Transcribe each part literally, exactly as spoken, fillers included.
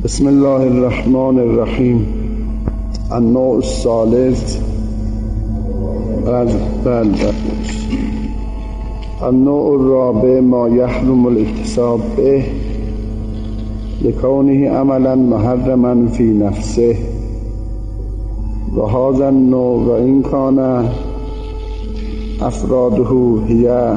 بسم الله الرحمن الرحیم. النوع الثالث النوع الرابع ما يحرم الاكتساب به لكونه عملا محرما في نفسه وهذا النوع وإن كان أفراده هي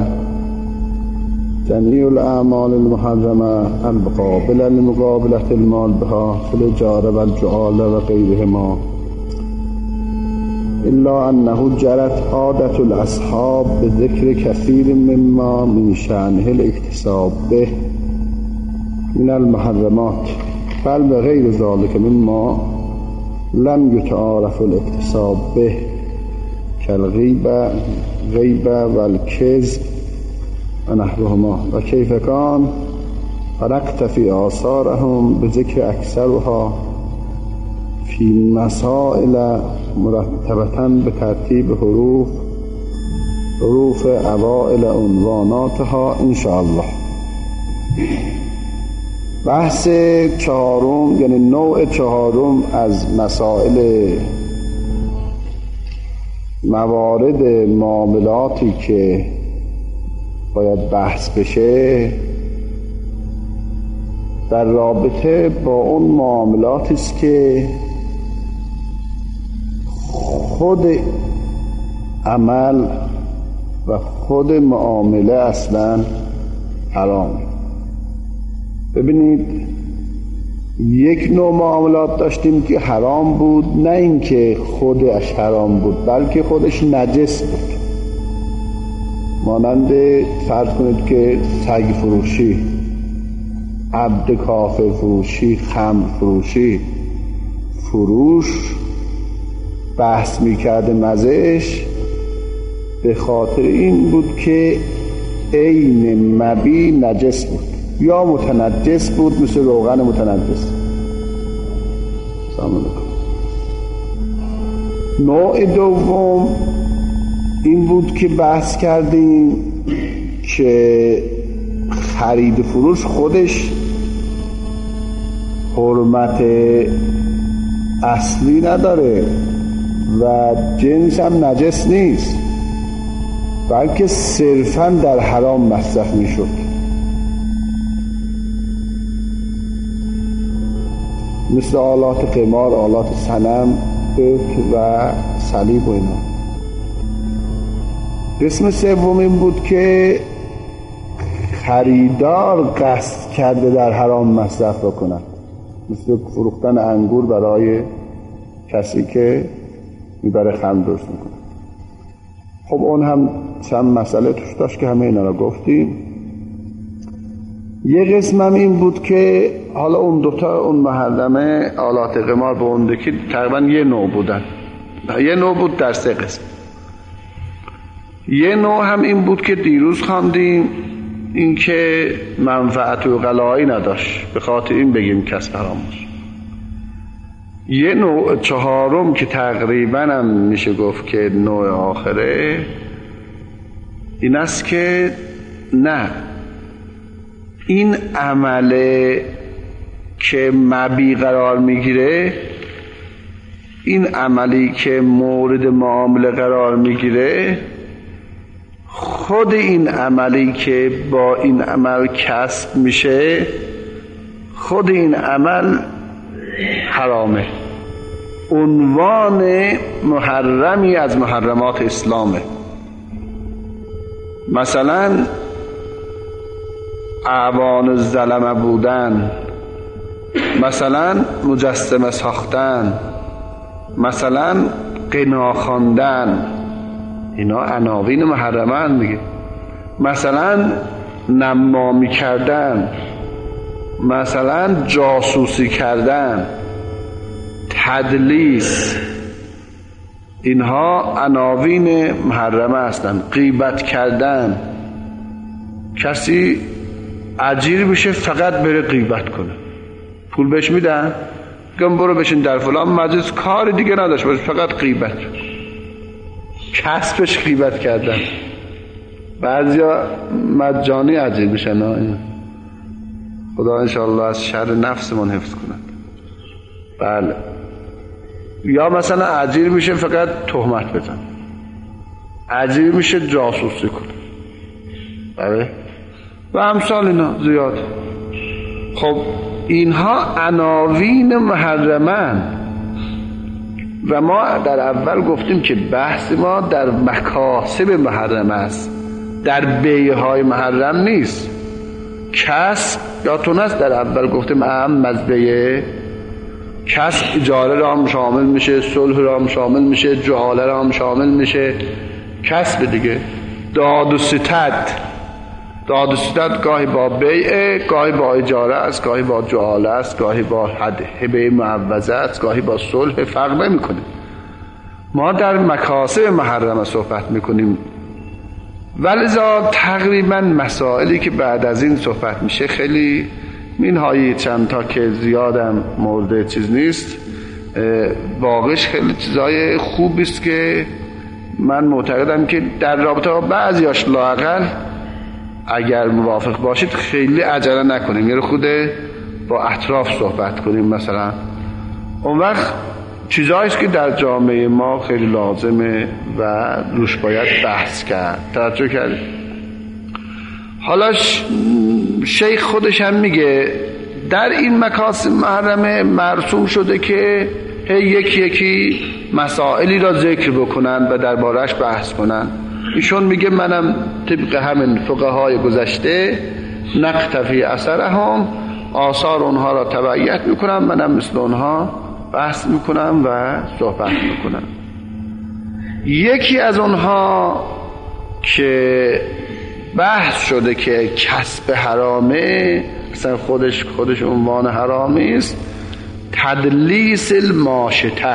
جميع الأعمال المحرمة القابلة لمقابلة المال بها في الإجارة والجعالة وغيرهما، إلا أنه جرت عادة الأصحاب بذكر كثير مما من شأنه الاكتساب به من المحرمات، بل بغير ذلك مما لم يتعارف الاكتساب به كالغيبة غيبة والكذب ونحوهما، وكيف كان فنكتفي آثارهم بذكر أكثرها في مسائل مرتبة بترتيب حروف حروف اوائل عنواناتها إن شاء الله. بحث چهارم یعنی نوع چهارم از مسائل موارد معاملاتی که باید بحث بشه در رابطه با اون معاملاتی است که خود عمل و خود معامله اصلا حرام. ببینید یک نوع معاملات داشتیم که حرام بود، نه اینکه خودش حرام بود بلکه خودش نجس بود، مانند فرض کنید که سگ فروشی، عبد کافر فروشی، خمر فروشی. فروش بحث میکرده مزهش به خاطر این بود که عین مبی نجس بود یا متنجس بود، مثل روغن متنجس. سلام علیکم. نوع دوم این بود که بحث کردیم که خرید و فروش خودش حرمت اصلی نداره و جنس هم نجس نیست، بلکه صرفاً در حرام مصرف میشد. مثل آلات قمار، آلات صنم و صلیب و اینا. قسم سوم این بود که خریدار قصد کرده در حرام مصرف بکنند، مثل فروختن انگور برای کسی که میبره خمر درست میکنه. خب اون هم چند مسئله توش داشت که همه اینا رو گفتیم. یه قسم هم این بود که حالا اون دوتا اون محرمه آلات قمار به اون دکی تقریبا یه نوع بودن، یه نوع بود در سه قسم. یه نوع هم این بود که دیروز خواندیم، این که منفعت و غلایی نداشت، به خاطر این بگیم کسب حرام بود. یه نوع چهارم که تقریبا هم میشه گفت که نوع آخره، این است که نه، این عمله که مبی قرار میگیره، این عملی که مورد معامله قرار میگیره، خود این عملی که با این عمل کسب میشه، خود این عمل حرامه، عنوان محرمی از محرمات اسلامه. مثلا اعوان الظلمه بودن، مثلا مجسمه ساختن، مثلا غنا خواندن، اینا عناوین محرمه هستند دیگه. مثلا نمامی کردن، مثلا جاسوسی کردن، تدلیس، اینها عناوین محرمه هستند. غیبت کردن، کسی اجیر بشه فقط بره غیبت کنه، پول بهش میدن، میگم برو بشین در فلان مجلس، کار دیگه نداشت باشه فقط غیبت، کسبش غیبت کردن. بعضیا مجانی اجیر میشن. خدا انشاءالله از شر نفسمون حفظ کند. بله. یا مثلا اجیر میشه فقط تهمت بزن، اجیر میشه جاسوسی کنه، بله، و امثال اینا زیاد. خب اینها عناوین محرمن و ما در اول گفتیم که بحث ما در مکاسب محرم است، در بیعهای محرم نیست. کسب یادتون است در اول گفتیم اهم از بیع، کسب اجاره را هم شامل میشه، صلح را هم شامل میشه، جعاله را هم شامل میشه، کسب دیگه. داد و ستد، داد و ستد گاهی با بیع، گاهی با اجاره است، گاهی با جعاله است، گاهی با هبه معوضه است، گاهی با صلح، فرق نمیکنه. ما در مکاسب محرم صحبت میکنیم، ولذا تقریبا مسائلی که بعد از این صحبت میشه خیلی منهای چند تا که زیادم مورد چیز نیست، واقعش خیلی چیزای خوبی است که من معتقدم که در رابطه با بعضیاش لااقل اگر موافق باشید خیلی عجله نکنیم، یه خود با اطراف صحبت کنیم. مثلا اون وقت چیزاییست که در جامعه ما خیلی لازمه و روش باید بحث کرد. توجه کردید؟ حالا شیخ خودش هم میگه در این مکاسب محرمه مرسوم شده که هی یکی یکی مسائلی را ذکر بکنن و دربارش بحث کنن. ایشون میگه منم طبق همین فقهای گذشته نقتفی اثرهم، آثار اونها را تبعیت میکنم، منم مثل اونها بحث میکنم و صحبت میکنم. یکی از اونها که بحث شده که کسب حرامه، اصلا خودش خودش عنوان حرامی است، تدلیس الماشطه.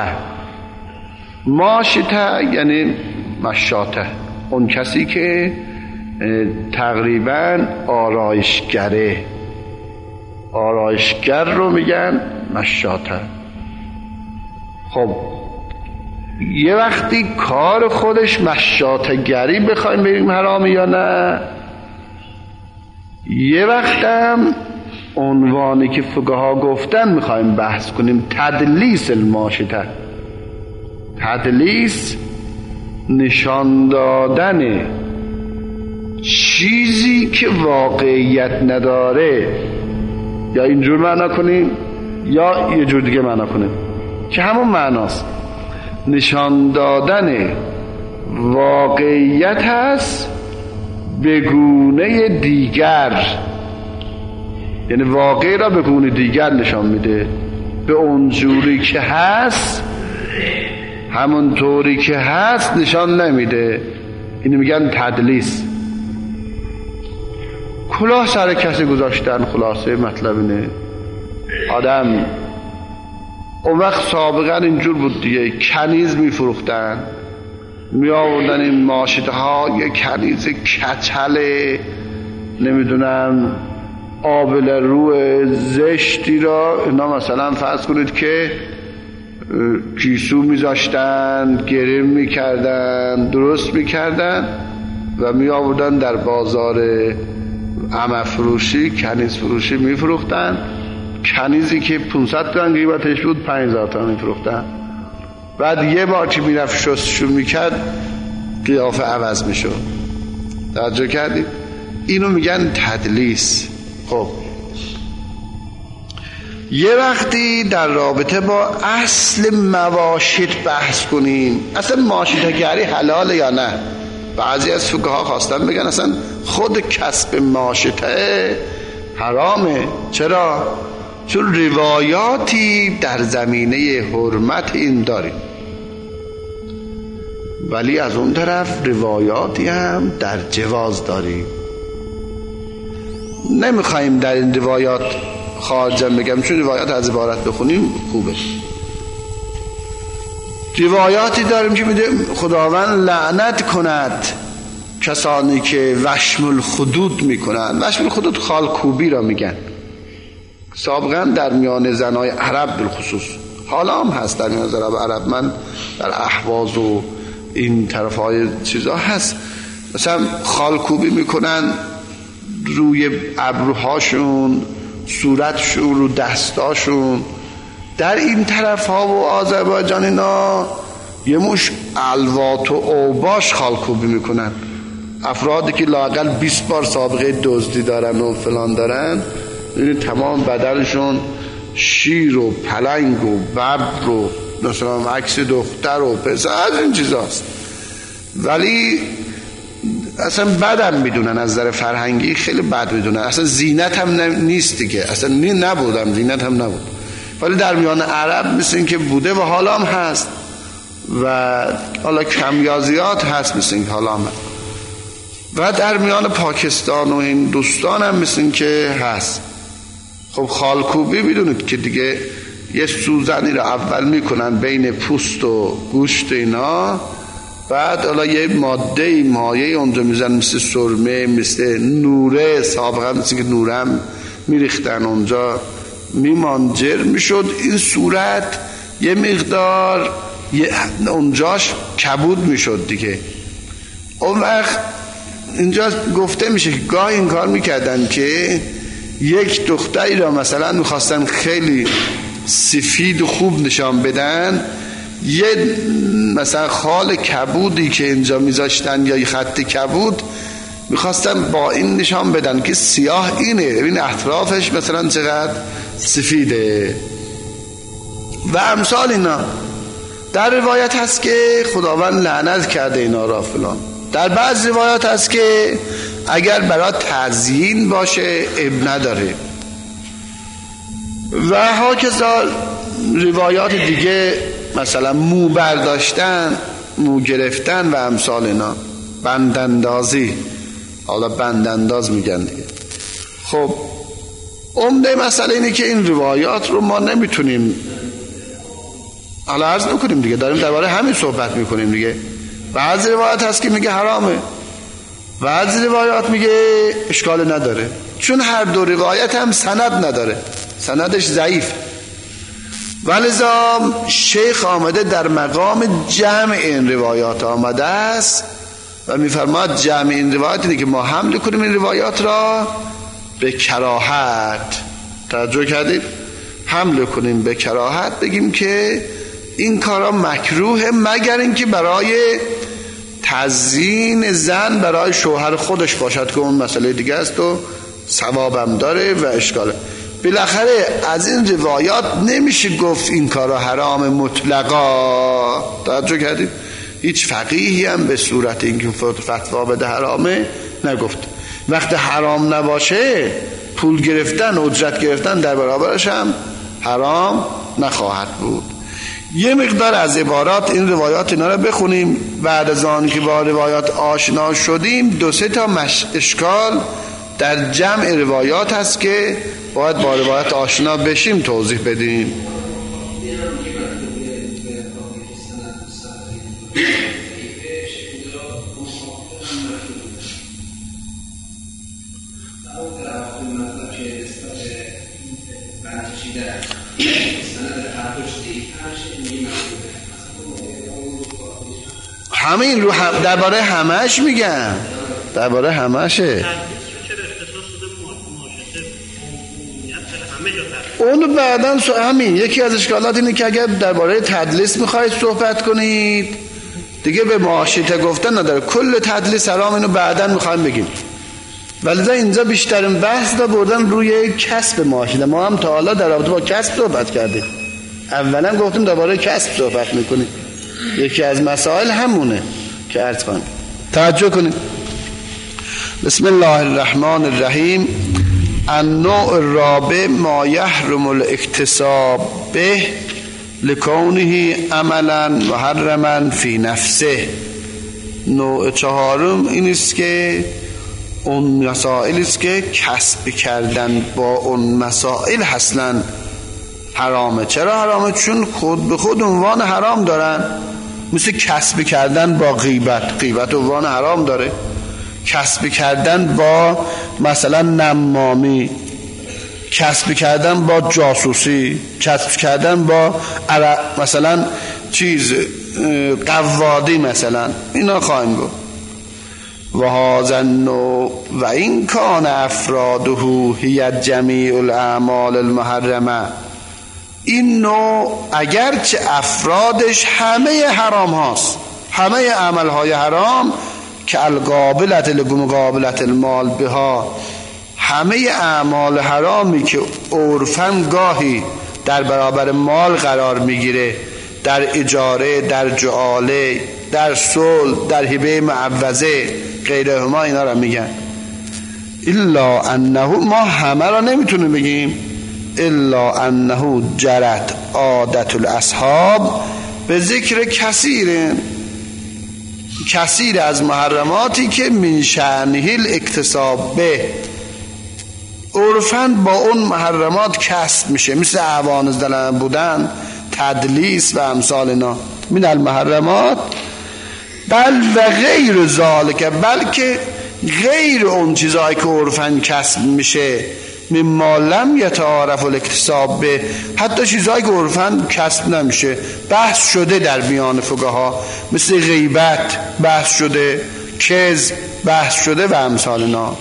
ماشطه یعنی مشاطه، اون کسی که تقریبا آرایشگره، آرایشگر رو میگن مشاطه. خب یه وقتی کار خودش مشاطه گری بخوایم بگیم حرامی یا نه، یه وقتم عنوانی که فقها گفتن میخوایم بحث کنیم، تدلیس الماشطه. تدلیس نشان دادن چیزی که واقعیت نداره، یا اینجور معنا کنیم یا یه جور دیگه معنا کنیم که همون معناست. نشان دادن واقعیت هست به گونه دیگر، یعنی واقعی را به گونه دیگر نشان میده، به اون جوری که هست همون طوری که هست نشان نمیده. اینو میگن تدلیس. کلاه سر کسی گذاشتن، خلاصه مطلب اینه. آدم اون وقت سابقا اینجور بود دیگه، کنیز میفروختن، می آوردن این ماشیده ها، یه کنیز کچله نمیدونم آبل روی زشتی را اینا مثلا فرض کنید که کیسو میذاشتن، گریم میکردن، درست میکردن و می آوردن در بازار عمه فروشی، کنیز فروشی میفروختن. کنیزی که پانصد تومن قیمتش بود پنج هزار تومن میفروختن. بعد یه بار که میرفت شستشو میکرد قیافه عوض میشد. توجه کردید؟ اینو میگن تدلیس. خب یه وقتی در رابطه با اصل مواشط بحث کنیم، اصلا ماشطه‌گری حلاله یا نه. بعضی از فقها خواستن بگن اصلا خود کسب ماشطه حرامه. چرا؟ چون روایاتی در زمینه حرمت این داریم، ولی از اون طرف روایاتی هم در جواز داریم. نمیخوایم در این روایات خارجم بگم، چون روایات از عبارت بخونیم خوبه. روایاتی داریم که میده خداوند لعنت کند کسانی که وشم الخدود میکنن. وشم الخدود خالکوبی را میگن. سابقا در میان زنای عرب بالخصوص، حالا هم هست در میان زنای عرب، من در احواز و این طرف های چیزا هست، مثلا خالکوبی میکنن روی ابروهاشون، صورتشون، رو دستاشون، در این طرف ها و آذربایجان اینا یه مش الوات و اوباش خالکوبی میکنن. افرادی که لااقل بیست بار سابقه دزدی دارن و فلان دارن، این تمام بدنشون شیر و پلنگ و ببر و مثلا عکس دختر و پسر از این چیزاست، ولی اصلا بدم میدونن، از نظر فرهنگی خیلی بد میدونن. اصلا زینت هم نیست دیگه، اصلا نبودم زینت هم نبود، ولی در میان عرب مثل این که بوده و حالا هم هست و حالا کم یا زیاد هست مثل این که حالا هم هست. و در میان پاکستان و این دوستان هم مثل این که هست. خب خالکوبی بدونید که دیگه یه سوزنی رو اول میکنن بین پوست و گوشت اینا، بعد حالا یه ماده مایه اونجا میزن مثل سرمه، مثل نوره، سابقا مثل که نوره هم میریختن اونجا، میمانجر میشد این صورت، یه مقدار اونجاش کبود میشد دیگه. اون وقت اینجا گفته میشه که گاه این کار میکردن که یک دختری را مثلا میخواستن خیلی سفید و خوب نشان بدن، یه مثلا خال کبودی که اینجا میذاشتن یا یه خط کبود میخواستن با این نشان بدن که سیاه اینه، این اطرافش مثلا چقدر سفیده و امثال اینا. در روایت هست که خداوند لعنت کرده اینا را فلان. در بعض روایات هست که اگر برای تزیین باشه اب نداره و هاکذا روایات دیگه، مثلا مو برداشتن، مو گرفتن و امثال اینا، بنداندازی، حالا بندانداز میگن دیگه. خب عمده مسئله اینه که این روایات رو ما نمیتونیم حالا عرض نکنیم دیگه، داریم درباره همین صحبت میکنیم دیگه. بعضی روایات هست که میگه حرامه، بعضی روایات میگه اشکال نداره، چون هر دو روایت هم سند نداره، سندش ضعیف. ولذا شیخ آمده در مقام جمع این روایات آمده است و میفرماد جمع این روایات اینه که ما حمل کنیم این روایات را به کراهت. توجه کردید؟ حمل کنیم به کراهت، بگیم که این کارا مکروه مگر اینکه برای تزیین زن برای شوهر خودش باشد که اون مسئله دیگه است و ثوابم داره و اشکاله. بالاخره از این روایات نمیشه گفت این کارا حرام مطلقا. توجه کردید؟ هیچ فقیهی هم به صورت اینکه فتوا بده حرامه نگفت. وقتی حرام نباشه پول گرفتن، اجرت گرفتن در برابرش هم حرام نخواهد بود. یه مقدار از عبارات این روایات اینا رو بخونیم. بعد از آن که با روایات آشنا شدیم، دو سه تا مش اشکال در جمع روایات هست که باید با روایات آشنا بشیم توضیح بدیم. همین رو هم درباره همش میگم، درباره همشه. اونو بعداً همین یکی از اشکالات اینه که اگر درباره تدلیس میخواید صحبت کنید دیگه به معاشیته گفتن نداره، کل تدلیس حرام، اینو بعداً میخوایم بگیم. ولی اینجا بیشترین بحث دا بردن روی کسب معاشیته. ما هم تا حالا در رابطه با کسب صحبت کردیم، اولا گفتیم درباره کسب صحبت میکنیم، یکی از مسائل همونه که عرض کنیم. توجه کنید. بسم الله الرحمن الرحیم. النوع الرابع ما یحرم الاکتساب به لکونه عملا محرما فی نفسه. نوع چهارم این است که اون مسائل است که کسب کردن با اون مسائل اصلا حرامه. چرا حرامه؟ چون خود به خود عنوان حرام دارن. مثل کسب کردن با غیبت، غیبت عنوان حرام داره. کسب کردن با مثلا نمامی، کسب کردن با جاسوسی، کسب کردن با مثلا چیز قوادی مثلا، اینا خواهیم گفت. و هذا النوع و این کان افراده هی جمیع الاعمال المحرمه. این نوع اگرچه افرادش همه حرام هاست، همه عمل های حرام که القابلت لمقابلت المال بها، همه اعمال حرامی که عرفاً گاهی در برابر مال قرار میگیره، در اجاره، در جعاله، در صلح، در هبه معوضه، غیره ما اینا را میگن. الا انه، ما همه را نمیتونیم بگیم، الا انه جرت عادت الاصحاب به ذکر کثیر کثیر از محرماتی که من شأنه الاکتساب به، عرفاً با اون محرمات کسب میشه، مثل اعوان ظلم بودن، تدلیس و امثال اینا من المحرمات. بل و غیر ذالک، بلکه غیر اون چیزایی که عرفاً کسب میشه، مما لم یتعارف الاکتساب به، حتی چیزایی که عرفاً کسب نمیشه، بحث شده در میان فقها، مثل غیبت بحث شده، کذب بحث شده و امثال اینا.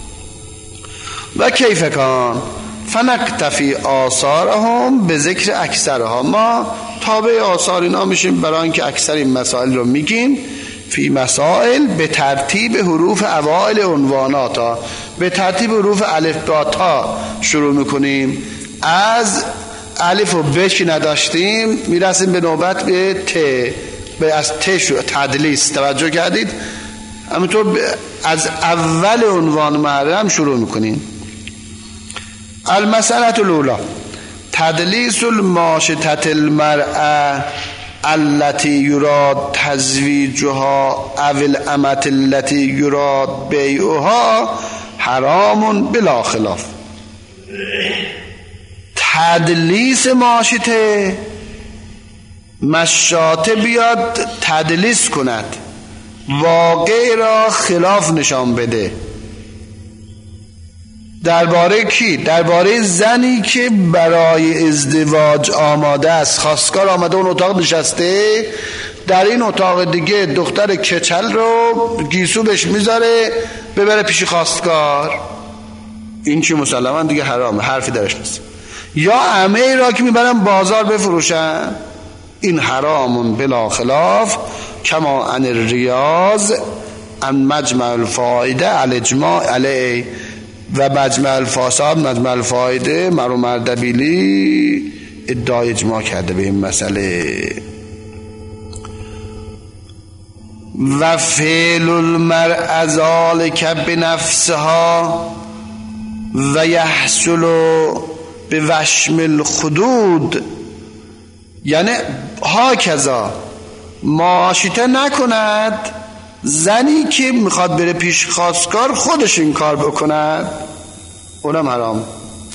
و کیف کان فنقتفی آثارهم به ذکر اکثرها، ما تابع آثار اینا میشیم برای اینکه اکثر این مسائل رو میگیم. فی مسائل به ترتیب حروف اوائل عنوانات ها، به ترتیب حروف الف با تا شروع میکنیم، از الف و ب که نداشتیم میرسیم به نوبت به ت، به از ت شو تدلیس، توجه کردید؟ همینطور از اول عنوان محرم شروع میکنیم. المسألة الاولى تدلیس الماشطة المرأة التي يراد تزویجها او الامة التي يراد بیعها حرام بلا خلاف. تدلیس ماشطه، مشاطه بیاد تدلیس کند، واقع را خلاف نشان بده. درباره کی؟ درباره زنی که برای ازدواج آماده است، خواستگار آمده اون اتاق نشسته، در این اتاق دیگه دختر کچل رو گیسو بهش میذاره ببره پیش خواستگار، این چی مسلما دیگه حرامه، حرفی درش نیست. یا عمه را که میبرن بازار بفروشن، این حرامون بلا خلاف. کما عن الریاض عن مجمع الفائده الاجماع علیه، و مجمع الفاسد مجمع الفائده مرحوم اردبیلی ادعای اجماع کرده به این مسئله. و فعل المرء ذلک بنفسها و یحصل به وشم الخدود، یعنی ها کذا ماشیته نکند زنی که میخواد بره پیش خواستگار خودش این کار بکند، اونم حرام.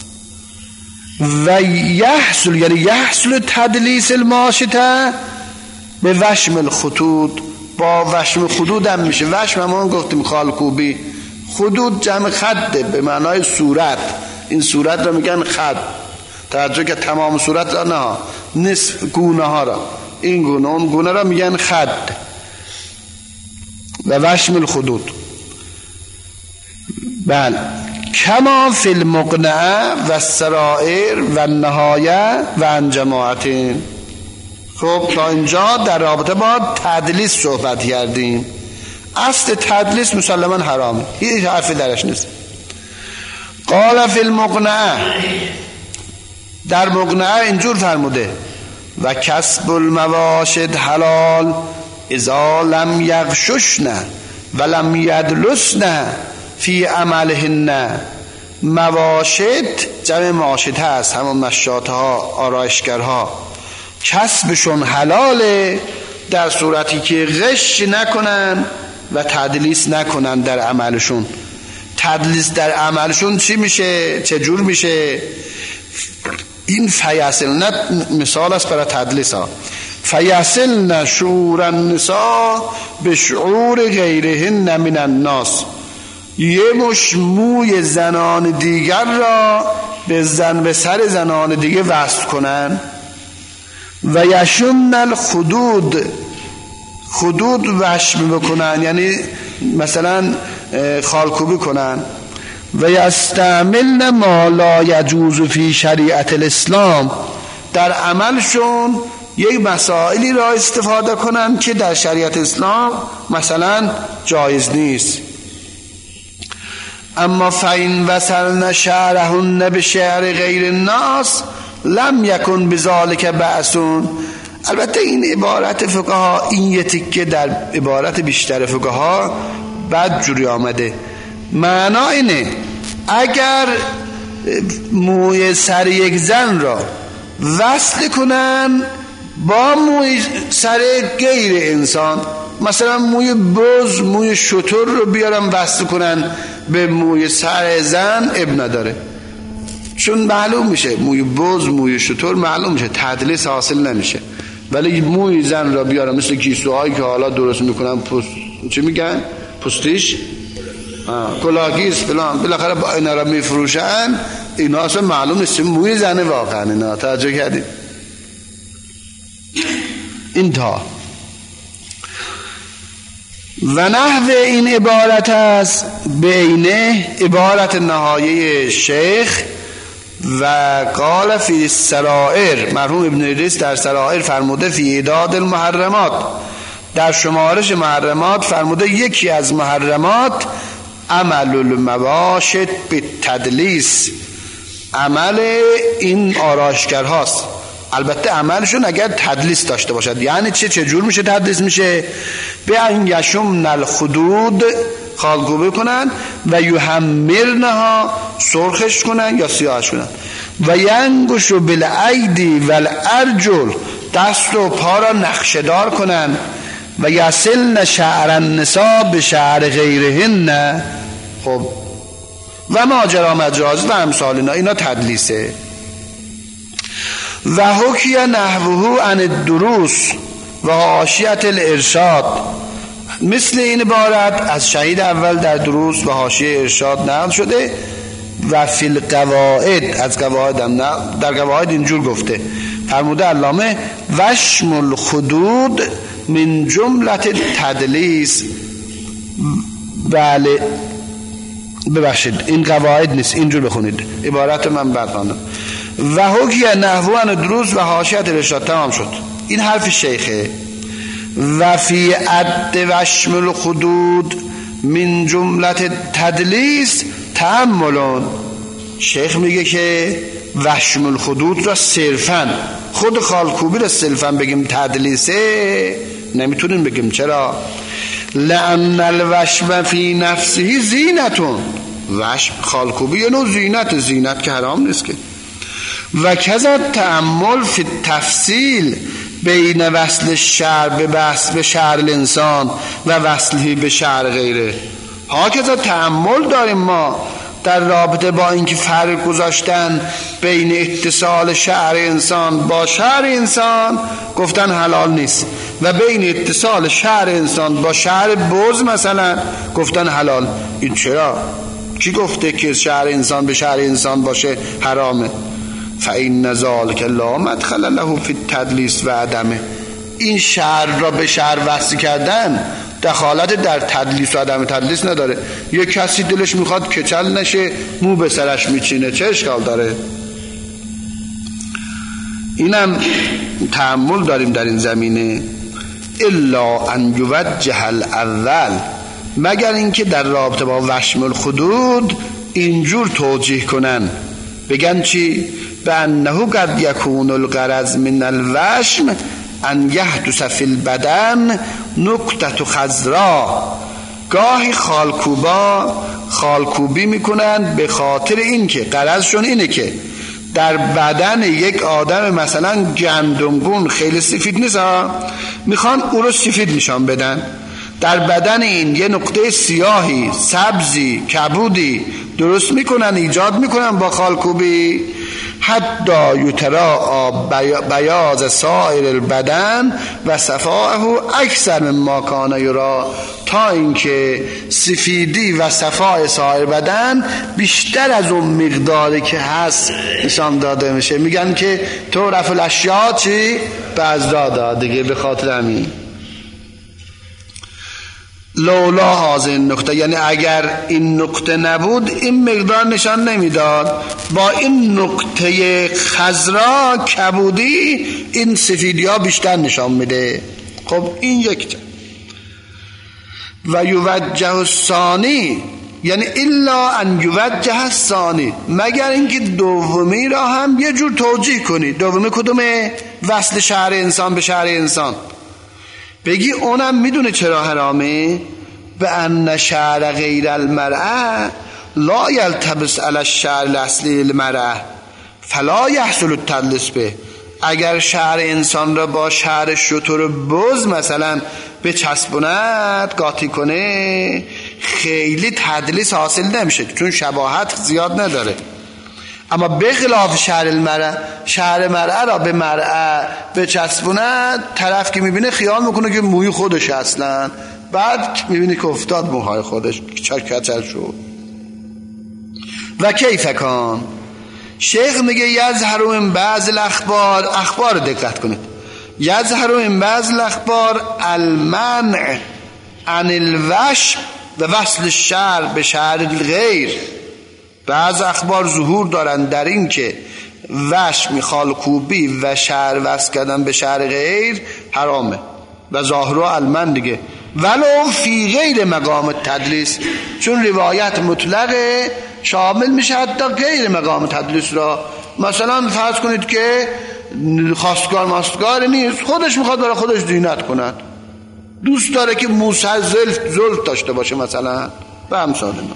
و یحصل، یعنی یحصل تدلیس الماشطه به وشم الخدود، با وشم خدود هم میشه. وشم همون گفتیم خالکوبی، خدود جمع خده به معنای صورت، این صورت را میگن خد، توجه که تمام صورت را نه، نصف گونه ها را، این گونه اون گونه را میگن خد و وشم الخدود. بله، کما فی المقنعه و السرائر و النهایه و انجماعتین. خب تا اینجا در رابطه با تدلیس صحبت کردیم. اصل تدلیس مسلما حرامه، هیچ حرفی درش نیست. قال فی المقنعه، در مقنعه اینجور فرموده و کسب المواشد حلال اذا لم یغششن و لم یدلسن فی عملهن. مواشد جمع ماشطه هست، همون مشاطه ها، آرایشگرها، کسبشون حلاله در صورتی که غش نکنن و تدلیس نکنن در عملشون. تدلیس در عملشون چی میشه؟ چجور میشه؟ این فیصلن مثال است برای تدلیس ها. فیصلن شعور النساء به شعور غیرهن من الناس، یه مش موی زنان دیگر را به زن به سر زنان دیگه وصل کنن. و یشن الخدود، خدود وشم بکنن، یعنی مثلا خالکوبی کنن. و یستعملن ما لا یجوز فی شریعت الاسلام، در عملشون یک مسائلی را استفاده کنن که در شریعت اسلام مثلا جایز نیست. اما فین وصلن شعرهن به شعر غیر الناس لم یکن بذالک بأسون. البته این عبارت فقها، این یه تیکه در عبارت بیشتر فقها بد جوری آمده. معنا اینه اگر موی سر یک زن را وصل کنن با موی سر غیر انسان، مثلا موی بز، موی شتر رو بیارن وصل کنن به موی سر زن، اب نداره، چون معلوم میشه موی بز، موی شتر معلوم میشه، تدلیس حاصل نمیشه. ولی موی زن را بیارن مثل گیسوهایی که حالا درست میکنن، پست چی میگن؟ پستیش کلاهگیس فلان، بالاخره با اینا را میفروشن، اینا اصلا معلوم نیست موی زنه واقعا. اینا توجه کردید؟ اینتا و نحو این عبارت است بینه عبارت نهایه شیخ. و قال فی السرائر، مرحوم ابن ادریس در سرائر فرموده فی اعداد المحرمات، در شمارش محرمات فرموده یکی از محرمات عمل المباشط بالتدلیس، عمل این آرایشگرهاست. البته عملشون اگر تدلیس داشته باشد. یعنی چه چجور میشه تدلیس میشه؟ به ان یشمن الخدود، خالگوبه کنن، و یحمرنها، سرخش کنن یا سیاهش کنن، و ینگش بالایدی والارجل، دست و پا را نقشه‌دار کنن، و یصلن شعر النساء به شعر غیرهن. خب و ماجرا مجاز و امثال اینا، اینا تدلیسه. و حکی نحوه عن الدروس و حاشیه الارشاد، مثل این عبارت از شهید اول در دروس و حاشیه ارشاد نقل شده. و فی القواعد، از قواعد هم در قواعد اینجور گفته، فرموده علامه وشم الخدود من جملت تدلیس. بله ببخشید این قواعد نیست، اینجور بخونید، عبارت من بد خواندم. و حکی نحوه عن دروس و حاشیه الارشاد، تمام شد. این حرف شیخه. و فی عد وشم الخدود من جملت تدلیس تأملون. شیخ میگه که وشم الخدود را صرفاً، خود خالکوبی را صرفاً بگیم تدلیسه نمیتونیم بگیم. چرا؟ لأن الوشم فی نفسه زینتون، وشم خالکوبی یه نوع زینت، زینت که حرام نیست که. و کذا تأمل فی تفصیل بین وصل شعر به بحث به شعر الانسان و وصلی به شعر غیره. ها کذا تأمل داریم ما در رابطه با اینکه فرق گذاشتن بین اتصال شعر انسان با شعر انسان، گفتن حلال نیست، و بین اتصال شعر انسان با شعر بز مثلا گفتن حلال. این چرا؟ کی گفته که شعر انسان به شعر انسان باشه حرامه؟ فإن ذلک لا مدخل له فی التدلیس و عدمه. این شعر را به شعر وصل کردن دخالت در تدلیس و عدم تدلیس نداره. یک کسی دلش میخواد کچل نشه مو به سرش میچینه، چه اشکال داره؟ اینم تأمل داریم در این زمینه. الا ان یوجه الاول، مگر اینکه در رابطه با وشم الخدود اینجور توجیه کنن، بگن چی؟ بأنه قد یکون الغرض من الوشم ان یحدث فی البدن نکته خضرا. گاهی خالکوبا خالکوبی میکنن به خاطر اینکه غرضشون اینه که در بدن یک آدم مثلا گندمگون خیلی سفید نیست ها، میخوان او رو سفید نشان بدن. در بدن این یه نقطه سیاهی، سبزی، کبودی درست میکنن، ایجاد میکنن با خالکوبی، حتی یترا بیاض سایر البدن و صفاءه اکثر مما کان یرا، تا اینکه سفیدی و صفای سایر بدن بیشتر از اون مقداری که هست نشان داده میشه. میگن که تو رفع الاشیاء چی؟ بعض دادا دیگه، به خاطر همین. لولا هذه النقطه، یعنی اگر این نقطه نبود این مقدار نشان نمیداد. با این نقطه خضرا کبودی این سفیدی ها بیشتر نشان میده. خب این یک جا. و یوجه الثانی، یعنی الا ان یوجه الثانی، مگر اینکه دومی را هم یه جور توجیه کنی. دومی کدومه؟ وصل شهر انسان به شهر انسان. بگی اونم میدونه چرا حرامه؟ به ان شعر غیر المرأة لا یلتبس علی الشعر الاصلی المرأة فلا یحصل التدلیس به. اگر شعر انسان را با شعر شتر بز مثلا به چسبوند قاطی کنه خیلی تدلیس حاصل نمیشه چون شباهت زیاد نداره. اما به خلاف شعر المرأة، شعر مرأة را به مرأة به چسبوند طرف که میبینه خیال میکنه که موی خودش اصلا، بعد میبینی که افتاد موهای خودش کچل کچل شد. و کیف کان، شیخ میگه یظهر من بعض الاخبار، اخبار دقت کنید، یظهر من بعض الاخبار المنع عن الوشم و وصل الشعر به شعر الغیر. بعض اخبار ظهور دارن در این که وشم خالکوبی و شعر وصل کردن به شعر غیر حرامه و ظاهر المن دیگه، ولو فی غیر مقام تدلیس، چون روایت مطلقه شامل میشه حتی غیر مقام تدلیس را. مثلا فرض کنید که خواستگار ماستگار نیست، خودش میخواد برای خودش زینت کند، دوست داره که موسر زلف زلف داشته باشه مثلا و امثال اینا.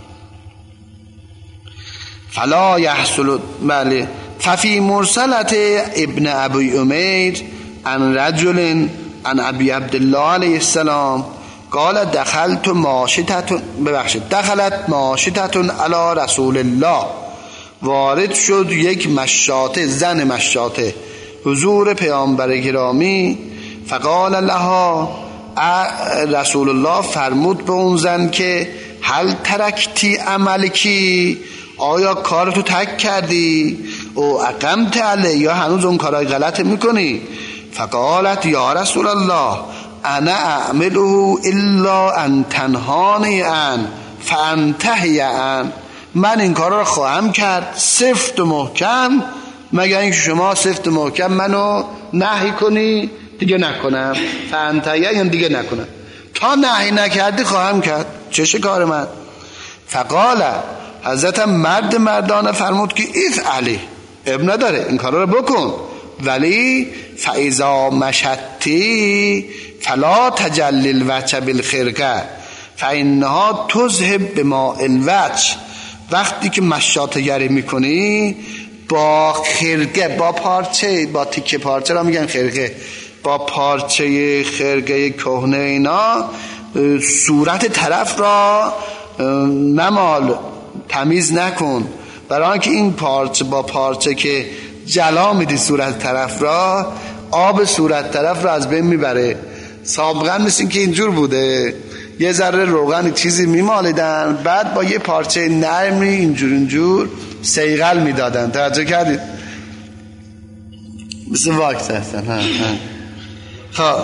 فلا یحصل بله ففی مرسلت ابن ابی امیر عن رجل عن ابی عبدالله علیه السلام قال دخلت ماشطه ببخشید دخلت ماشطه علی رسول الله، وارد شد یک مشاطه، زن مشاطه حضور پیامبر گرامی. فقال لها، رسول الله فرمود به اون زن که هل ترکتی عملکی، آیا کارتو تک کردی؟ او اقمت علی، یا هنوز اون کارای غلط میکنی؟ فقالت یا رسول الله انا اعمله الا ان تنهانی عن فانتهی عن، من این کارا رو خواهم کرد سفت و محکم مگر اینکه شما سفت و محکم منو نهی کنی دیگه نکنم. فانتهی یعنی دیگه نکنم، تا نهی نکردی خواهم کرد. چه کار من؟ فقال، حضرت مرد مردانه فرمود که افعلی، اب نداره این کارا رو بکن، ولی فاذا مشتی فلا تجلی الوجه بالخرقه فانها تذهب بماء الوجه، وقتی که مشاطه گری میکنی با خرقه، با پارچه، با تیکه پارچه را میگن خرقه، با پارچه خرقه کهنه اینا صورت طرف را نمال، تمیز نکن، برای آنکه این پارچه با پارچه که جلا میدی صورت طرف را، آب صورت طرف را از بین میبره. سابقا مثل که اینجور بوده، یه ذره روغن چیزی میمالیدن بعد با یه پارچه نرمی اینجور اینجور سیغل میدادن. توجه کردید؟ مثل واکس هستن. خب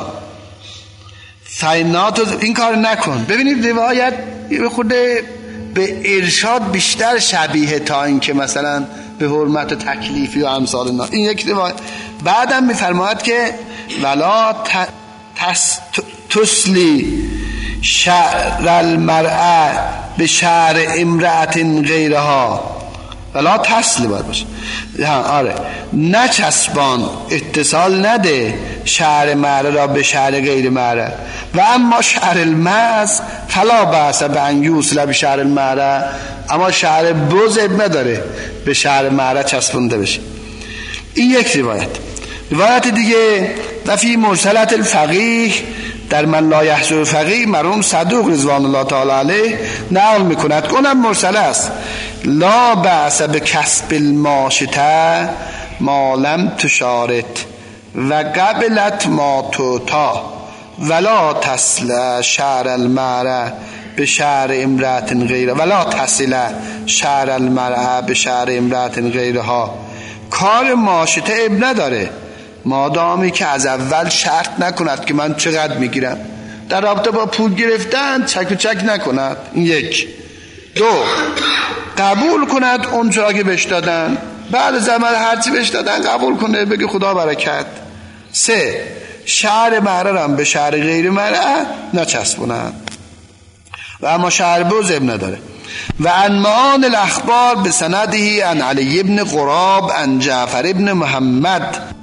فیناتو این کار نکن. ببینید روایت یه خورده به ارشاد بیشتر شبیه تا این که مثلا به حرمت تکلیفی و امثال اینا. این یک روایت. بعدم میفرماید که ولا تس تسلی شعر المرأة به شعر امرأت غیرها، ولا تسلی باید باشه، آره، نچسبان، اتصال نده شعر مرأة را به شعر غیر مرأة. و اما شعر المعز فلا بأس بأن یوصل به شعر المرأة، اما شعر بز نداره به شعر مرأة چسبونده بشه. این یک روایت. روایت دیگه و فی مرسلت الفقیه، در من لا یحصل فقیه، مرحوم صدوق رضوان الله تعالی علیه نقل میکند که اونم مرسله است. لا بأس بکسب الماشطه ما لم تشارت و قبلت ما توتا ولا تصل شعر المرأة به شعر امرأت غیره ولا تصل شعر المرأة به شعر امرأت غیرها. کار ماشطه اب نداره مادامی که از اول شرط نکند که من چقدر میگیرم. در رابطه با پول گرفتن چک و چک نکند. این یک. دو، قبول کند اون چرا که بهش دادن، بعد زمان هرچی بهش دادن قبول کنه، بگه خدا برکت. سه، شعر مهره هم به شعر غیر مهره نچسبوند و اما شعر بوز اب نداره. و عن معان الاخبار به سندهی عن علی ابن قراب عن جعفر ابن محمد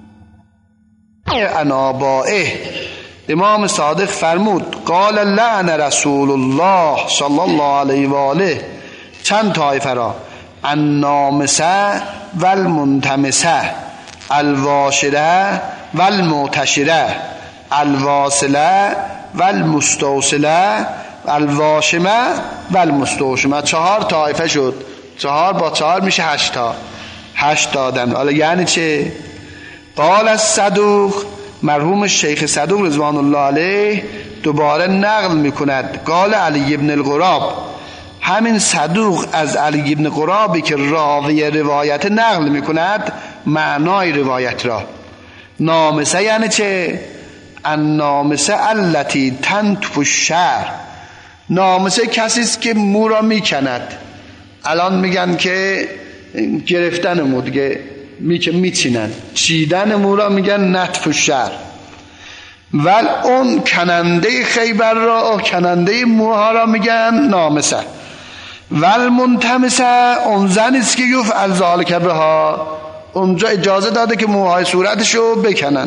عن آبائه، امام صادق فرمود قال لعن رسول الله صلی الله علیه و آله چند طایفه را، النامسه و المنتمسه، الواشره و المعتشره، الواصله و المستوصله، الواشمه و المستوشمه. چهار طایفه شد، چهار با چهار میشه هشتا، هشت دادن. حالا یعنی چه؟ قال الصدوق، مرحوم شیخ صدوق رضوان الله علیه دوباره نقل میکند، قال علی ابن القراب، همین صدوق از علی ابن قرابی که راوی روایت نقل میکند معنای روایت را. نامسه یعنی چه؟ النامسه التي تنتف الشعر، نامسه کسی است که مو را میکند. الان میگن که گرفتن مو دیگه میچینن، چیدن مو را میگن نتف الشعر. ول اون کننده خیبر را، کننده موها را میگن نامسه. ول منتمسه اون زنی است که یفعل ذلک بها، اونجا اجازه داده که موهای صورتشو بکنن.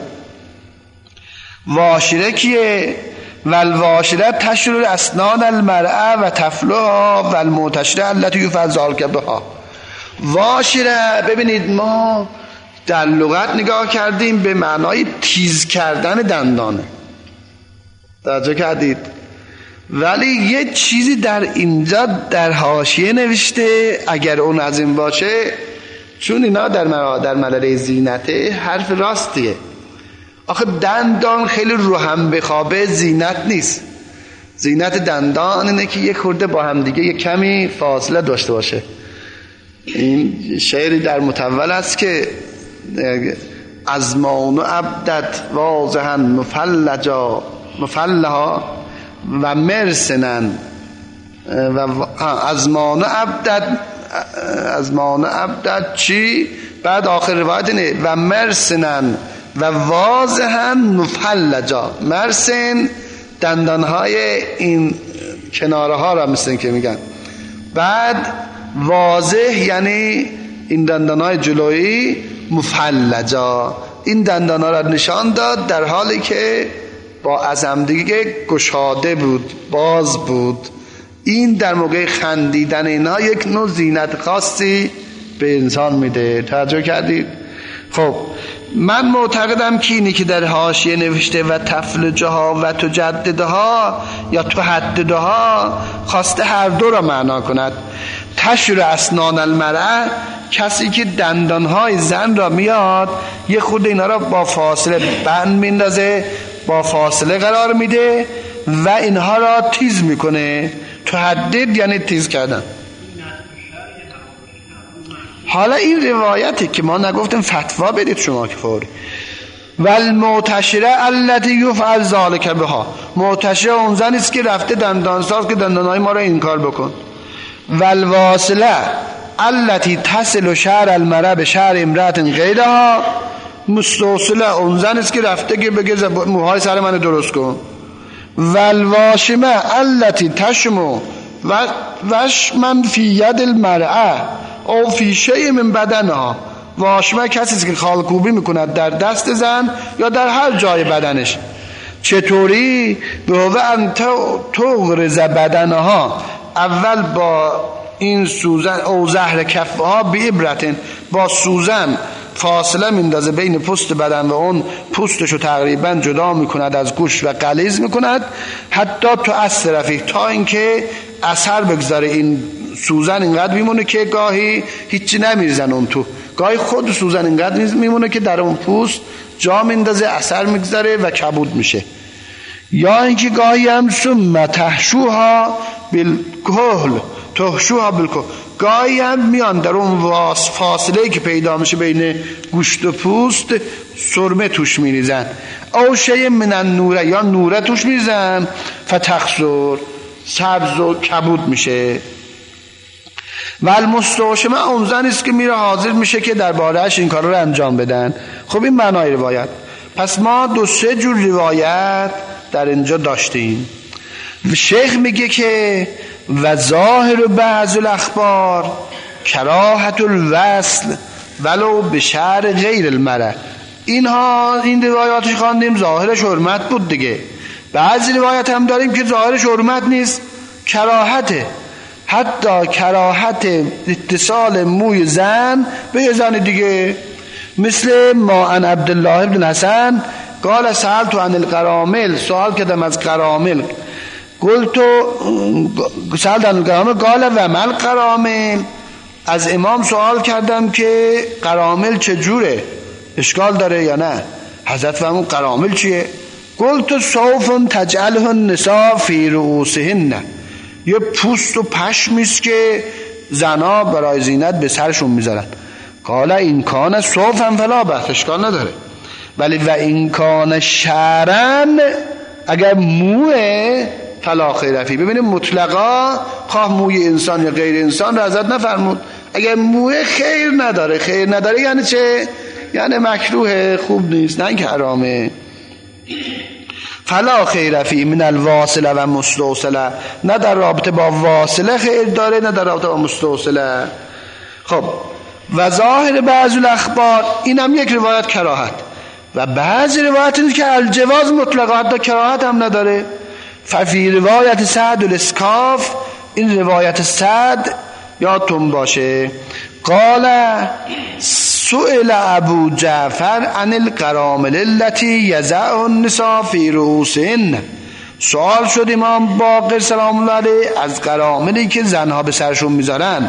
واشره کیه؟ والواشره تشرر اسنان المرأه و تفلها و المعتشره التي یفعل ذلک بها. واشره، ببینید ما در لغت نگاه کردیم به معنای تیز کردن دندانه، توجه کردید؟ ولی یه چیزی در اینجا در حاشیه نوشته، اگر اون از این باشه، چون اینا در در ملله زینته حرف راستیه. آخه دندان خیلی رو هم بخوابه زینت نیست. زینت دندان اینه که یک خورده با هم دیگه یک کمی فاصله داشته باشه. این شعری در متول است که ازمان و عبدت واضحا مفلجا مفلها و مرسنن و ازمان و عبدت ازمان و عبدت چی؟ بعد آخر روایت اینه و مرسنن و واضحا مفلجا. مرسن دندانهای این کناره ها را مثل که میگن، بعد واضح یعنی این دندانهای جلویی، مفلجا این دندانها را نشان داد در حالی که با از هم دیگه گشاده بود، باز بود. این در موقع خندیدن اینا یک نوع زینت خاصی به انسان میده. توجه کردید؟ خب من معتقدم که اینی که در حاشیه نوشته و تفلجها و تجددها یا تحددها خواسته هر دو را معنا کند. تشر اسنان المرأه، کسی که دندانهای زن را میاد یه خود اینا را با فاصله بند میندازه، با فاصله قرار میده و اینها را تیز میکنه. تحدد یعنی تیز کردن. حالا این روایتی که ما نگفتیم فتوا بدید شما که فوری. والمعتشره التي یفعل ذلک بها، معتشره اون زنی است که رفته دندانساز که دندانهای ما را این کار بکن. والواصله التي تصل شعر المرأة به شعر امرأة غیرها، مستوصله اون زنی است که رفته که بگه موهای سر من درست کن. والواشمه التي تشمو و وشمن فی ید المرأة او فی شیء من بدنها، واشمه کسی است که خالکوبی میکند در دست زن یا در هر جای بدنش. چطوری؟ به هو ان تغرز بدنها، اول با این سوزن او زهر کفها بی ابرتن، با سوزن فاصله میندازه بین پوست بدن و اون پوستشو تقریبا جدا میکند از گوشت و غلیظ میکند، حتی تو اثر فیه، تا اینکه اثر بگذاره. این سوزن اینقدر میمونه که گاهی هیچی نمیریزن اون تو، گاهی خود سوزن اینقدر میمونه که در اون پوست جا میندازه، اثر میگذاره و کبود میشه. یا اینکه گاهی هم ثم تحشوها بالکحل، تحشوها بالکحل، گاهی هم میان در اون فاصله که پیدا میشه بین گوشت و پوست سرمه توش میریزن، او شیء من النوره یا نوره توش میریزن، فتخسر سبز و کبود میشه. و المستوشمه اون زنی است که میره حاضر میشه که درباره‌اش این کارا رو انجام بدن. خب این معنای روایت. پس ما دو سه جور روایت در اینجا داشتیم. شیخ میگه که و ظاهر بعض الاخبار کراهت الوصل ولو به شعر غیر المرأة. اینها این روایاتش خواندیم ظاهرش حرمت بود دیگه. بعضی روایت هم داریم که ظاهرش حرمت نیست، کراهته، حتی کراهت اتصال موی زن به یه زن دیگه. مثل ما ان عبدالله بن حسن قال سألت عن القرامل، سوال کردم از قرامل، قلت سألت عن القرامل قال و ما القرامل، از امام سوال کردم که قرامل چجوره، اشکال داره یا نه؟ حضرت فرمود قرامل چیه؟ قلت صوف تجعله النساء فی رؤوسهن، یه پوست و پشمیست که زنا برای زینت به سرشون میذارن. قال این کان صوفا فلا بأس، اشکال نداره، ولی و این کان شعرن، اگر موه فلا خیر فیه. ببینیم مطلقا خواه موی انسان یا غیر انسان را حضرت نفرمود، اگر موه خیر نداره. خیر نداره یعنی چه؟ یعنی مکروه، خوب نیست، نه که حرامه. فلا خیر فی من الواصله و مستوصله، نه در رابطه با واصله خیر داره نه در رابطه با مستوصله. خب و ظاهر بعض الاخبار، این هم یک روایت کراهت، و بعضی روایت این که الجواز مطلقا، حتی کراهت هم نداره. ففی روایت سعد الاسکاف، این روایت سعد یادتون باشه، قال سئل ابو جعفر عن القرامل التي یضع النساء فی رؤوسهن، سوال شد امام باقر سلام الله علیه از قراملی که زنها به سرشون میذارن،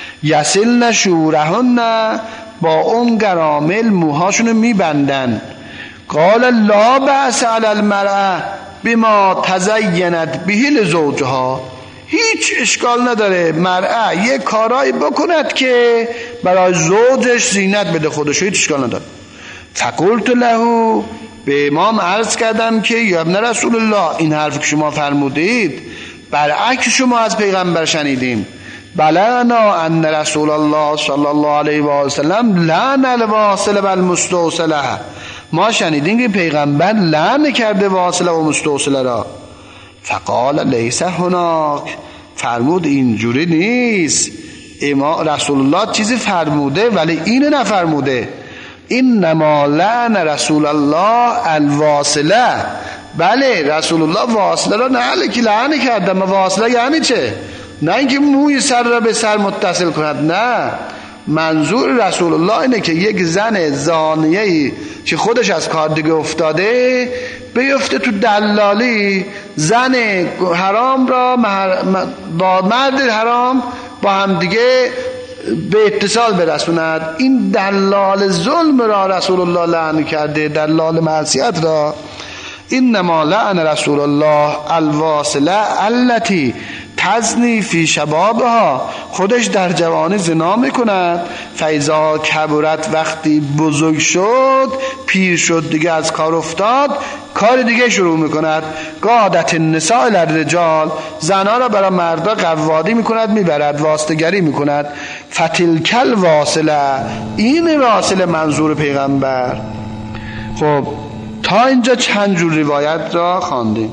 یسلن شورهن، با اون قرامل موهاشونو میبندن. قال لا بأس علی المرأة بما تزینت به لزوجها، هیچ اشکال نداره مرأة یه کارایی بکند که برای زوجش زینت بده خودش، هیچ اشکال نداره. فقلت له، به امام عرض کردم که یا ابن رسول الله، این حرف که شما فرمودید برعکس شما از پیغمبر شنیدیم. بلغنا ان رسول الله صلی الله علیه و آله لعن الواصل و المستوصله، ما شنیدیم که پیغمبر لعن کرده واصله و مستوصله را. فقال لیس هناک، فرمود اینجوری نیست، اما رسول الله چیزی فرموده ولی اینو نفرموده. انما لعن رسول الله الواصله، بله رسول الله واصله را نه که لعن کرده، ما واصله یعنی چه؟ نه اینکه موی سر را به سر متصل کند، نه، منظور رسول الله اینه که یک زن زانیه‌ای که خودش از کار دیگه افتاده بیفته تو دلالی، زن حرام را با مرد حرام با هم دیگه به اتصال برسوند. این دلال ظلم را رسول الله لعن کرده، دلال معصیت را. انما لعن رسول الله الواصله التي تزنی فی شبابها، خودش در جوانی زنا میکند. فیضا کبرت، وقتی بزرگ شد پیر شد دیگه از کار افتاد، کار دیگه شروع میکند. قادت النساء للرجال، زنها را برای مردا قوادی میکند، میبرد، واسطگری میکند. فتلک الواصله، این واصله منظور پیغمبر. خب تا اینجا چند جور روایت را خواندیم.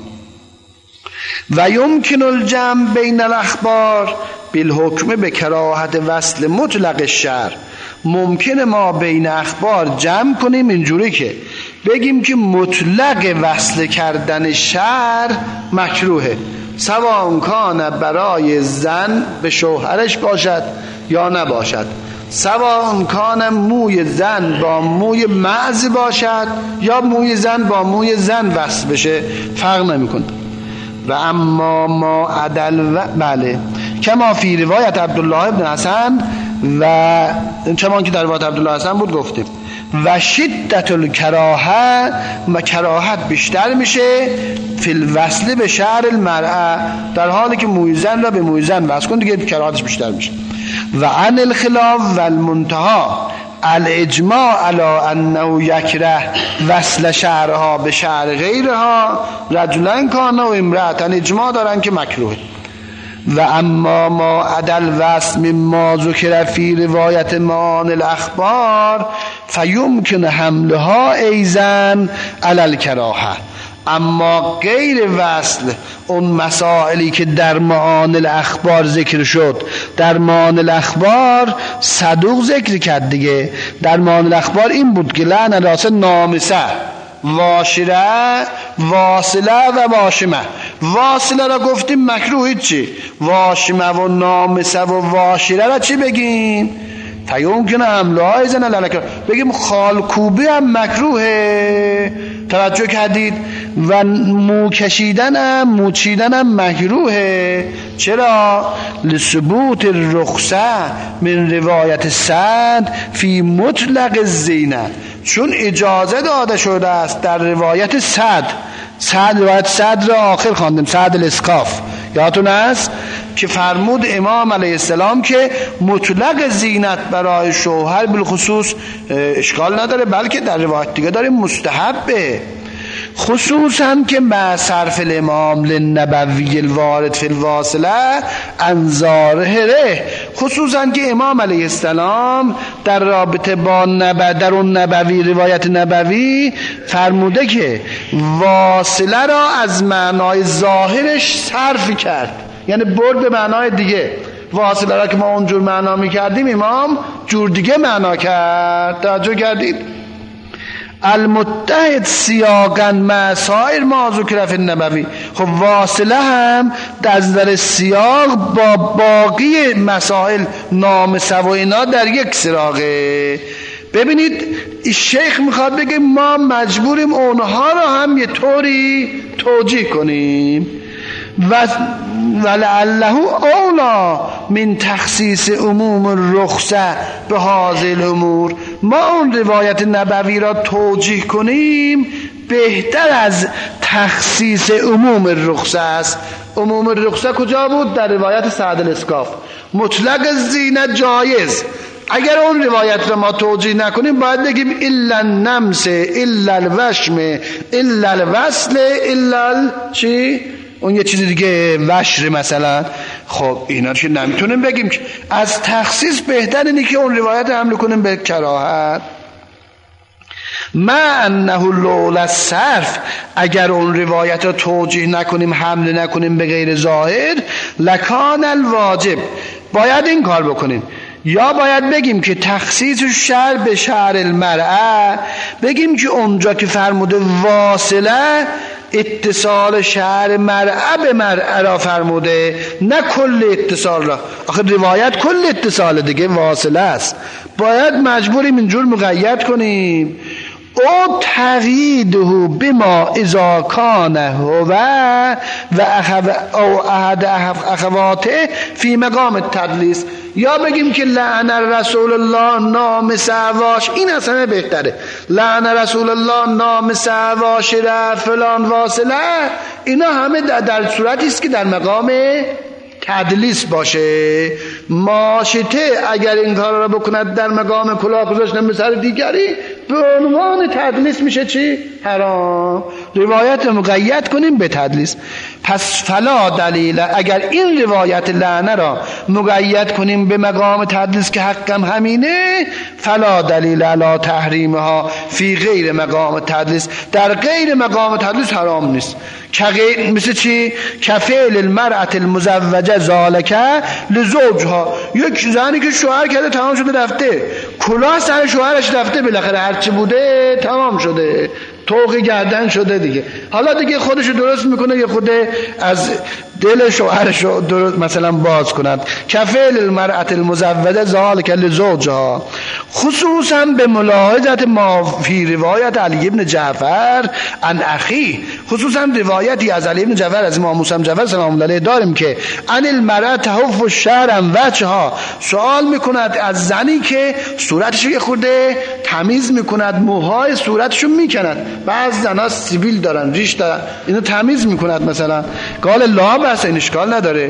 و یمکن الجمع بین الاخبار بالحکم به کراهت وصل مطلق الشعر، ممکنه ما بین اخبار جمع کنیم اینجوری که بگیم که مطلق وصل کردن شعر مکروهه، سواء کان برای زن به شوهرش باشد یا نباشد، سواء کان موی زن با موی معز باشد یا موی زن با موی زن وصل بشه، فرق نمیکنه. و اما ما عدل و بله کما فی روایت عبدالله ابن حسن، و چمان که در روایت عبدالله حسن بود گفتیم. و شدت الکراهه، و کراهت بیشتر میشه فی الوصل به شعر المرأة، در حالی که موی زن را به موی زن وصل کن دیگه کراهتش بیشتر میشه. و عن الخلاف و المنتها الاجماع علی انه یکره وصل شعرها به شعر غیرها رجلن کان و امرأتن، اجماع دارن که مکروه. و اما ما عدل وصل مما ذکر فی روایت معان الاخبار فیمکن حملها ایزن علی الکراهه. اما غیر وصل اون مسائلی که در معان الاخبار ذکر شد، در معان الاخبار صدوق ذکر کرد دیگه، در معان الاخبار این بود که لعن راس نامسه واشره واصله و واشمه. واصله را گفتیم مکروه، چی؟ واشمه و نامسه و واشره را چی بگیم؟ فیون کنه حمله های زن للکر، بگیم خالکوبی هم مکروهه. توجه کردید؟ و مو کشیدن هم مو چیدن هم مکروهه. چرا؟ لثبوت رخصه من روایت سعد فی مطلق الزینه، چون اجازه داده شده است در روایت سعد. سعد روایت سعد را آخر خواندیم، سعد الاسکاف، یادتون است که فرمود امام علیه السلام که مطلق زینت برای شوهر بالخصوص اشکال نداره، بلکه در روایت دیگه داره مستحبه، خصوصا که ما صرف الامام للنبوی الوارد فی الواصله انظاره، خصوصا که امام علیه السلام در رابطه با نب... در اون نبوی روایت نبوی فرموده که واصله را از معنای ظاهرش صرف کرد، یعنی برد به معنای دیگه. واصله را که ما اونجور معنا میکردیم امام جور دیگه معنا کرد. توجه کردید؟ المتحد سیاقا مع سایر ما ذکر فی النبوی، خب واصله هم در نظر سیاق با باقی مسائل نامسه و اینا در یک سراغه. ببینید شیخ میخواد بگه ما مجبوریم اونها را هم یه طوری توجیه کنیم و ولعله اولا من تخصیص عموم الرخصه به هذه الامور، ما اون روایت نبوی را توجیه کنیم بهتر از تخصیص عموم الرخصه است. عموم الرخصه کجا بود؟ در روایت سعد الاسکاف. مطلق زینت جایز، اگر اون روایت را ما توجیه نکنیم باید بگیم الا النمس الا الوشم الا الوصل الا چی؟ اون یه چیز دیگه وشر مثلا. خب اینا که نمیتونیم بگیم که از تخصیص بهتر اینه که اون روایت حمل کنیم به کراهت. ما انه لولا الصرف، اگر اون روایت رو توجیه نکنیم حمل نکنیم به غیر ظاهر لکان الواجب، باید این کار بکنیم. یا باید بگیم که تخصیص شعر به شعر المرأه، بگیم که اونجا که فرموده واصله اتصال شعر مرأه به مرأه را فرموده، نه کل اتصال را. آخه روایت کل اتصال دیگه واصله است، باید مجبوریم اینجور مقید کنیم. او تقییده بما اذا کان هو و او احد اخواته فی مقام التدلیس، یا بگیم که لعن رسول الله نام سواش، این اصلا بهتره. لعن رسول الله نام سواش را فلان واصله، اینا همه در صورتی است که در مقام تدلیس باشه. ماشته اگر این کار را بکند در مقام کلاه گذاشتن به سر دیگری به عنوان تدلیس میشه چی؟ حرام. روایت مقید کنیم به تدلیس. پس فلا دلیل، اگر این روایت لعنه را مقید کنیم به مقام تدلیس که حقم همینه، فلا دلیل علی تحریمها فی غیر مقام تدلیس، در غیر مقام تدلیس حرام نیست. که مثل چی؟ کفعل المرأة المزوجه ذالکه لزوجها، یک زنی که شوهر کرده تمام شده رفته، کلاه سر شوهرش رفته، بالاخره هرچی بوده تمام شده، طوق گردن شده دیگه، حالا دیگه خودشو درست میکنه یه خود از دل شوهرشو درست مثلا باز کند. کفعل المرأة المزوجه ذالکه لزوجها، خصوصا به ملاحظت ما فی روایت علی ابن جعفر عن اخی، خصوصا روایتی از علی ابن جعفر از امام موسی جعفر سلام الله علیه داریم که عن المرأة تحف الشعر عن وجهها، سوال میکند از زنی که صورتشو یه خورده تمیز میکند، موهای صورتشو میکند. بعض زنا سیبیل دارن، ریش دارن، اینو تمیز میکند مثلا. قال لا بس، این اشکال نداره.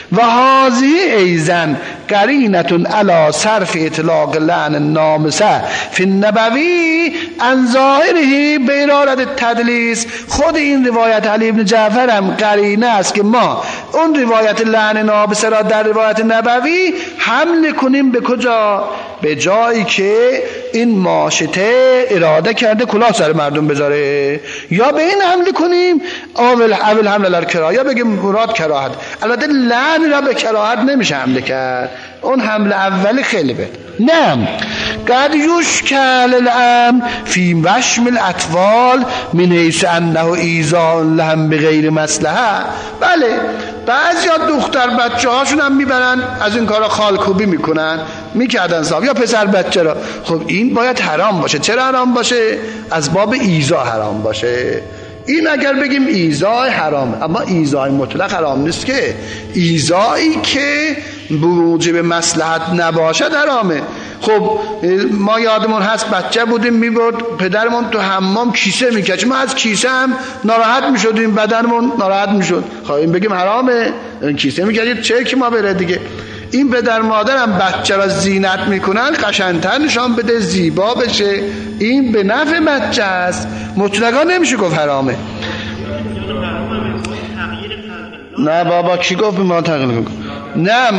و هذه ایزن قرینتون علی صرف اطلاق لعن نامسه فی النبوی عن ظاهره به ارادت التدلیس. خود این روایت علی بن جعفر هم قرینه است که ما اون روایت لعن نامسه را در روایت نبوی حمل کنیم به کجا؟ به جایی که این ماشطه اراده کرده کلاه سر مردم بذاره، یا به این حمل کنیم اول اول حمل در کراهت، یا بگیم مراد کراهت. البته لعن را به کراهت نمیشه حمله کرد، اون حمل اولی خیلی بهتر. نه قد یشکل الامر فی وشم الاطفال من حیث انه ایذاء لهم بغیر مصلحه. بله بعضیا دختر بچه هاشون هم میبرن از این کارا خالکوبی میکنن، میکردن صاحب، یا پسر بچه را. خب این باید حرام باشه. چرا حرام باشه؟ از باب ایذا حرام باشه. این اگر بگیم ایذای حرام، اما ایذای مطلق حرام نیست که. ایذایی که موجب مصلحت نباشه حرامه. خب ما یادمون هست بچه بودیم میبرد پدرمون تو حمام کیسه میکش، ما از کیسه هم ناراحت میشدیم، بدنمون ناراحت میشد. خب این بگیم حرامه؟ این کیسه میکشید چه که ما بره دیگه. این پدر مادر هم بچه را زینت میکنن قشنگتر نشان بده، زیبا بشه، این به نفع بچه است. مطلقا نمیشه گفت حرامه. نه بابا کی گفت به ما تقلید کن؟ نه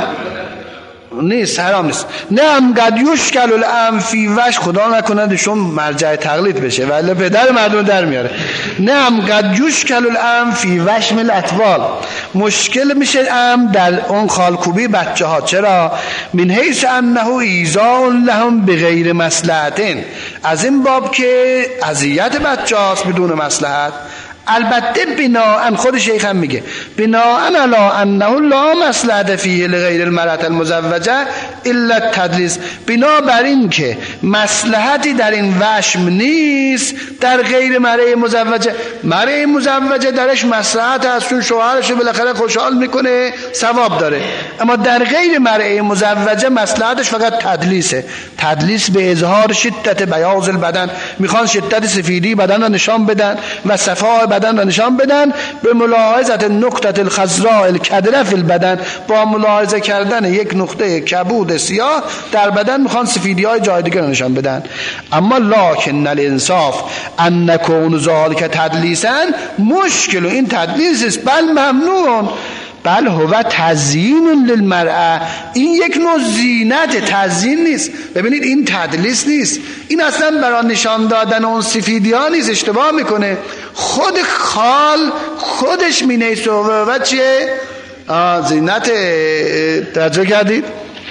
نیست، حرام نیست. نه قد یشکل الامر فی وش، خدا نکنه شون مرجع تقلید بشه ولی پدر مردم در میاره. نه قد یشکل الامر فی وشم الاطفال، مشکل میشه امر در اون خالکوبی بچه ها. چرا؟ من حیث انه ایذاء لهم بغیر مصلحت، از این باب که اذیت بچه هاست بدون مصلحت. البته بناءً خود شیخ هم میگه بناءً علی انه لا مصلحت فیه لغیر المرأة المزوجه الا التدلیس، بنا بر این که مصلحتی در این وشم نیست در غیر مرأة مزوجه. مرأة مزوجه درش مصلحت هست، چون شوهرش بالاخره خوشحال میکنه، ثواب داره. اما در غیر مرأة مزوجه مصلحتش فقط تدلیسه. تدلیس به اظهار شدت بیاض البدن، میخوان شدت سفیدی بدن را نشان بدن و صفاء بدن را نشان بدن به ملاحظت نقطه الخضراء الکدره فی البدن، با ملاحظه کردن یک نقطه کبود سیاه در بدن میخوان سفیدی های جای دیگر نشان بدن. اما لکن الانصاف ان نکون ذالک تدلیسا مشکل، این تدلیس است، بل ممنون، بل هو تزیین للمرأة، این یک نوع زینت، تزیین نیست. ببینید این تدلیس نیست، این اصلا برای نشان دادن اون سفیدی ها نیست، اشتباه میکنه. خود خال خودش مینیسه و چیه؟ زینت. توجه کردید؟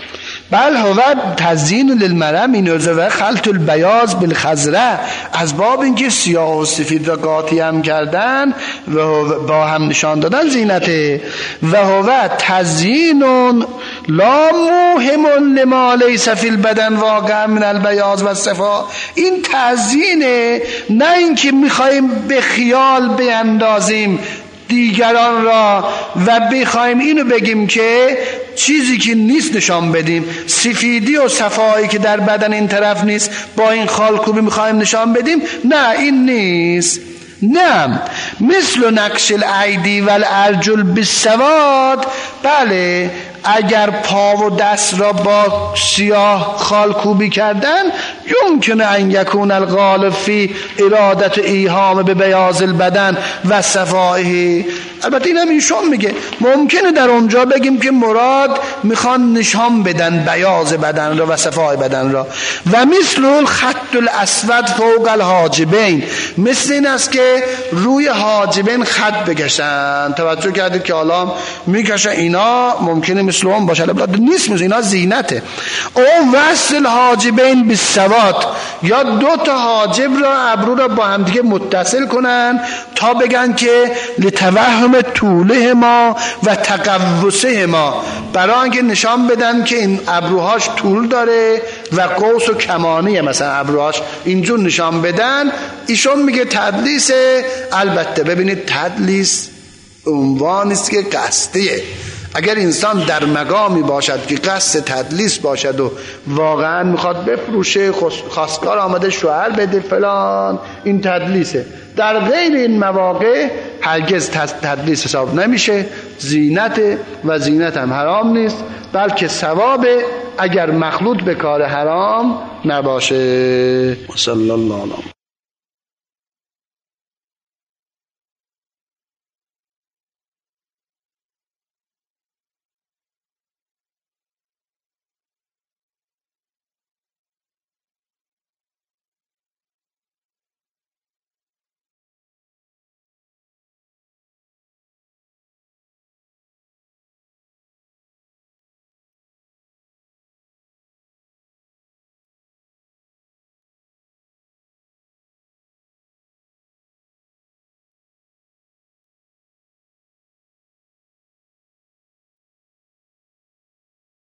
بل هو تزیین للمرأة مینوزه و خلط البیاض بالخضره، از باب اینکه سیاه و سفید را قاطی هم کردن و با هم نشان دادن زینته. و هو تزیین لا مهم لما لیس فی البدن واقعا من البیاض و صفا، این تزیینه، نه اینکه میخوایم به خیال بیندازیم دیگران را و بخوایم اینو بگیم که چیزی که نیست نشان بدیم. سفیدی و صفایی که در بدن این طرف نیست با این خالکوبی میخوایم نشان بدیم، نه این نیست. نه مثل نقش الایدی و الارجل بالسواد، بله اگر پا و دست را با سیاه خالکوبی کردن یمکن ان یکون الغالب فی ارادت ایهام به بیاض البدن و صفائه. البته این هم ایشون میگه ممکنه در اونجا بگیم که مراد میخوان نشان بدن بیاض بدن را و صفای بدن را. و مثل الخط الاسود فوق الحاجبین، مثل این است که روی حاجبین خط بکشن. توجه کردید که حالا میکشن، اینا ممکنه مثل اون باشه، البته نیست، مثل اینا زینته. او وصل حاجبین بالسواد، یا دو تا حاجب را ابرو را با هم دیگه متصل کنن تا بگن که لتوهم طوله ما و تقوسه ما، برای اینکه نشان بدن که این ابروهاش طول داره و قوس و کمانیه، مثلا ابروهاش اینجور نشان بدن. ایشون میگه تدلیس. البته ببینید تدلیس عنوانی است که قصدیه. اگر انسان در مقامی باشد که قصد تدلیس باشد و واقعا میخواد بفروشه، خواستگار آمده شوهر بده فلان، این تدلیسه. در غیر این مواقع هرگز تدلیس حساب نمیشه، زینت و زینت هم حرام نیست، بلکه ثواب اگر مخلوط به کار حرام نباشه. صلی الله علیه